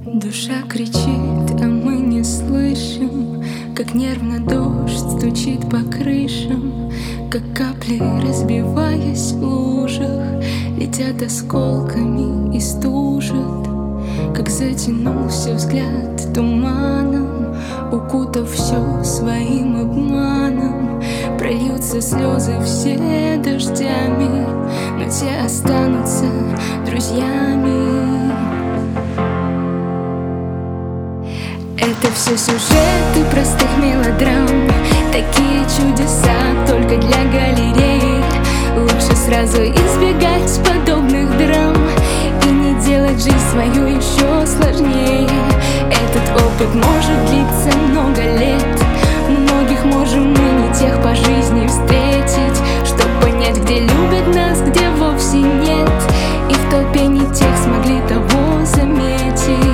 Душа кричит, а мы не слышим, как нервно дождь стучит по крышам, как капли, разбиваясь в лужах, летят осколками и стужат, как затянулся взгляд туманом, укутав все своим обманом. Прольются слезы все дождями, но те останутся друзьями. Это все сюжеты простых мелодрам, такие чудеса только для галереи. Лучше сразу избегать подобных драм и не делать жизнь свою еще сложнее. Этот опыт может длиться много лет, многих можем мы не тех по жизни встретить, чтоб понять, где любят нас, где вовсе нет, и в толпе не тех смогли того заметить.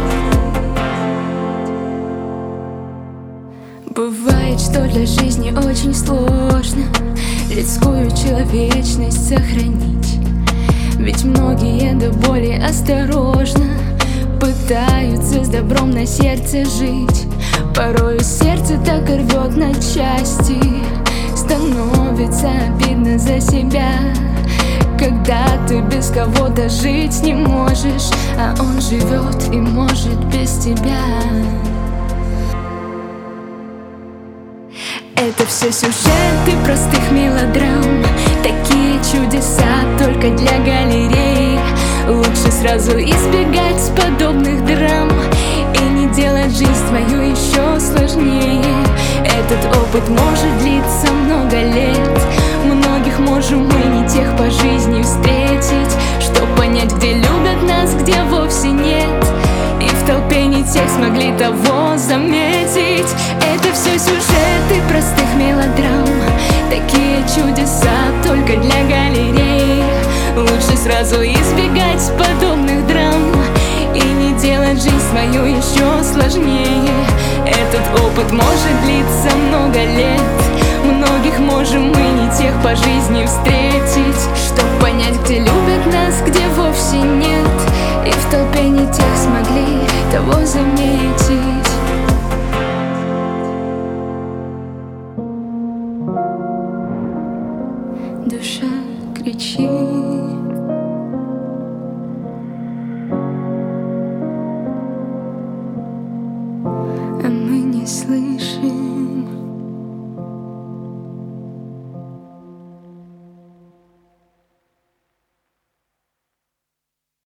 Бывает, что для жизни очень сложно людскую человечность сохранить, ведь многие до боли осторожно пытаются с добром на сердце жить. Порою сердце так и рвет на части, становится обидно за себя, когда ты без кого-то жить не можешь, а он живет и может без тебя. Это все сюжеты простых мелодрам, такие чудеса только для галереи. Лучше сразу избегать подобных драм и не делать жизнь свою еще сложнее. Этот опыт может длиться много лет, многих можем мы не тех по жизни встретить, чтоб понять, где любят нас, где вовсе нет, и в толпе не тех смогли того заметить. Это все сюжеты простых мелодрам, такие чудеса только для галереи. Лучше сразу избегать подобных драм и не делать жизнь свою еще сложнее. Этот опыт может длиться много лет, многих можем мы не тех по жизни встретить, чтоб понять, где любят нас, где вовсе нет, и в толпе не тех смогли того заметить. Душа кричит, а мы не слышим.